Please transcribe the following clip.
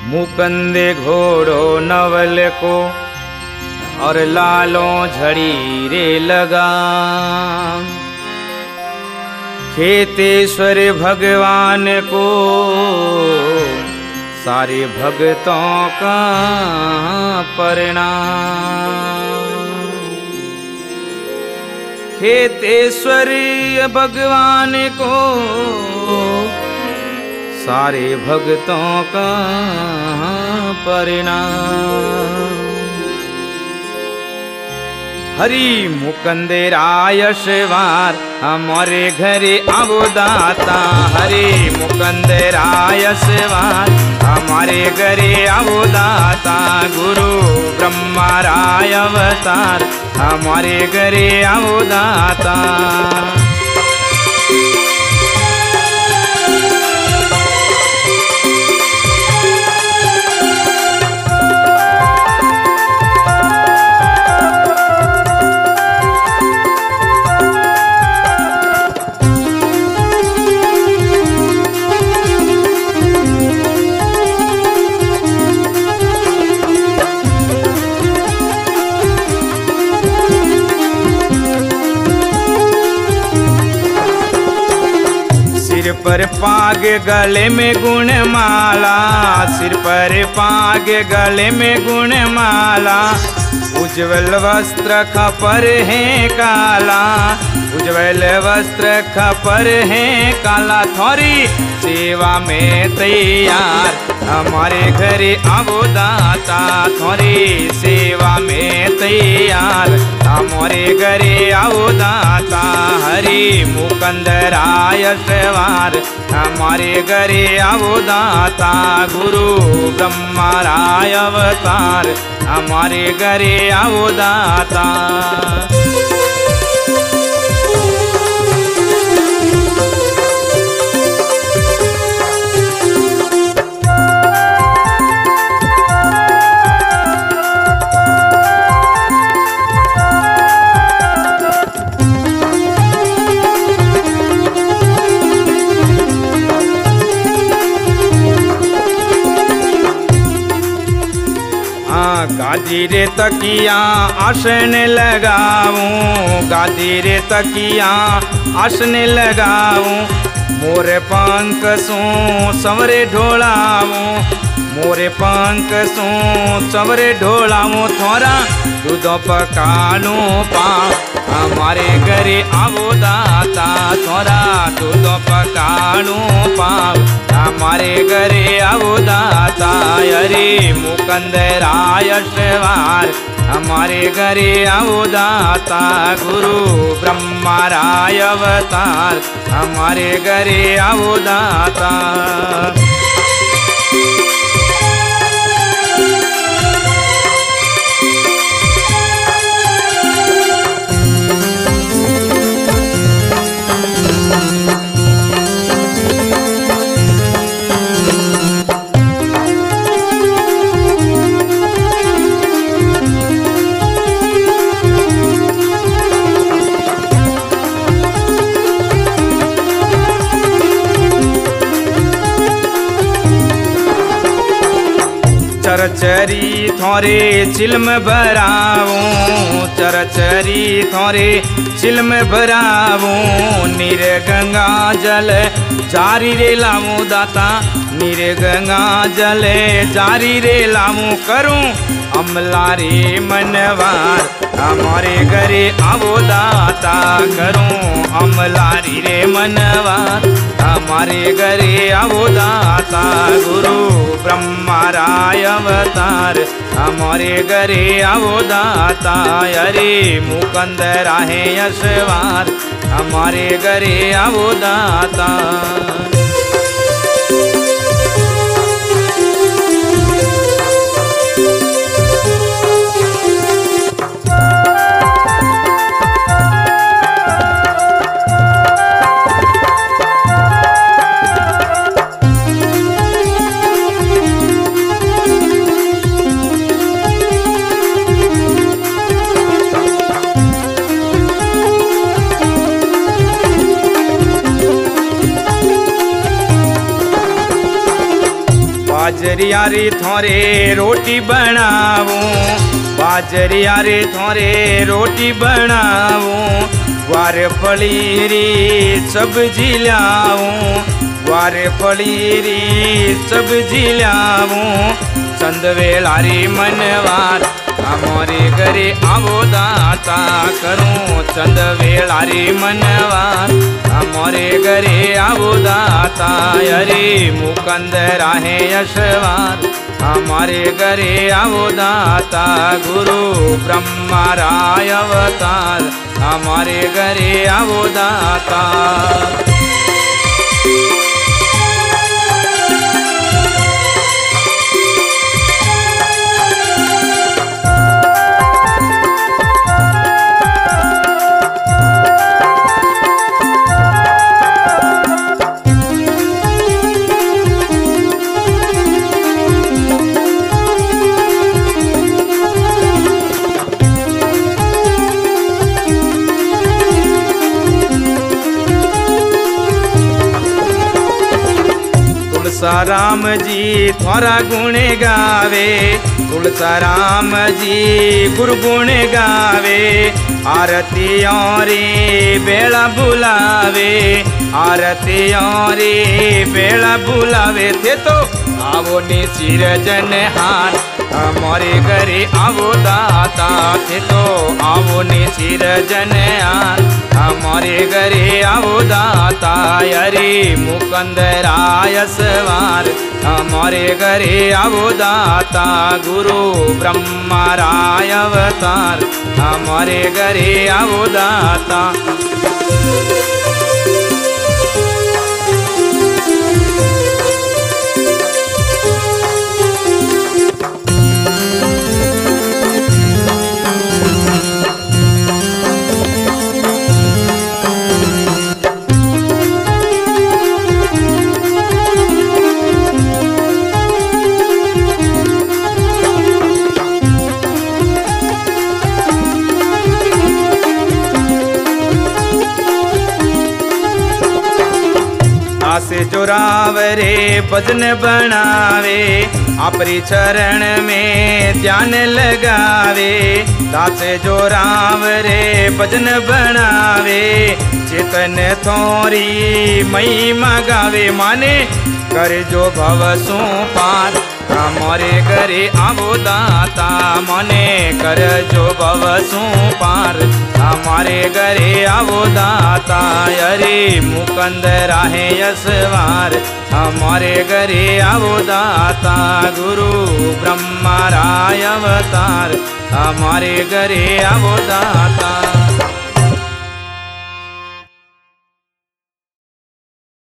मुकंदे घोड़ो नवल को और लालों झड़ी रे लगा। खेतेश्वर भगवान को सारे भक्तों का प्रणाम। खेतेश्वर भगवान को सारे भक्तों का प्रणाम। हरि मुकंदराय शिवार हमारे घरे आवो दाता। हरि मुकंदराय शिवार हमारे घरे आवो दाता। गुरु ब्रह्मा राय अवतार हमारे घरे आवो दाता। सिर पर पाग गले में गुण माला। सिर पर पाग गले में गुण माला। उज्ज्वल वस्त्र खपर है काला। उज्ज्वल वस्त्र खपर है काला। थोड़ी सेवा में तैयार हमारे घरे आवो दाता। थोड़ी सेवा में तैयार हमारे घरे आवो दाता। हरि मुकंदराय शिवार हमारे घरे आवो दाता। गुरु ब्रह्मा राय अवतार हमारे घरे आवो दाता। गादी रे तकिया आसन लगाऊं। गादी रे तकिया आसन लगाऊं। मोरे पंख सो संवरे ढोलाऊं। मोरे पंख सो संवरे ढोलाऊं। थोड़ा दूध पकानो पा हमारे घरे आवो दाता। थोड़ा दूध पकानो पाव हमारे घरे आवो दाता। हरि मुकंदराय शिवार हमारे घरे आवो दाता। गुरु ब्रह्मा राय अवतार हमारे घरे आवो दाता। चरचरी थोरे चिल्म भराऊं। चरचरी थोरे चिल्म भराऊं। नीर गंगा जल जारी रे लाऊं दाता। नीर गंगा जल जारी रे लाऊं। करूं अमला रे मनवार हमारे घरे आवो दाता। करूं अमला रे मनवार हमारे घरे आवो दाता। गुरु ब्रह्मा राय अवतार हमारे घरे आवो दाता। हरि मुकंदरा है यशवार हमारे घरे आवो दाता। बाजरिया रे थोरे रोटी बनाऊं, बाजरिया रे थोरे रोटी बनाऊं, ग्वार फली री सब्जी लाऊं, ग्वार फली री सब्जी लाऊं, चंद वेला रे मनवार हमारे घरे आवो दाता करूं, चंद वेला रे मनवार हमारे घरे आवो दाता, अरे मुकंद राहे यशवार हमारे घरे आवो दाता, गुरु ब्रह्मा राय अवतार हमारे घरे आवो दाता। तुलसा राम जी थोड़ा गुण गावे, तुलसा राम जी गुरु गुण गावे, आरतियों रे बेला बुलावे, आरतियों रे बेला बुलावे, थे तो आवो ने सिरजनहार हमारे घरे आवो दाता, थे तो आवो ने सिरजनहार हमारे घरे आवो दाता, अरे मुकंद राय सवार हमारे घरे आवो दाता, गुरु ब्रह्मा राय अवतार हमारे घरे आवो दाता। से जोरावरे भजन बनावे, आपरी चरण में ध्यान लगावे, दासे जोरावरे भजन बनावे, चेतन थोरी महिमा गावे, माने कर जो भव सो पार हमारे घरे आवो दाता, मने कर जो भव सो पार हमारे घरे आवो दाता, अरे मुकंद राहे यशवार हमारे घरे आवो दाता, गुरु ब्रह्मा राय अवतार हमारे घरे आवो दाता।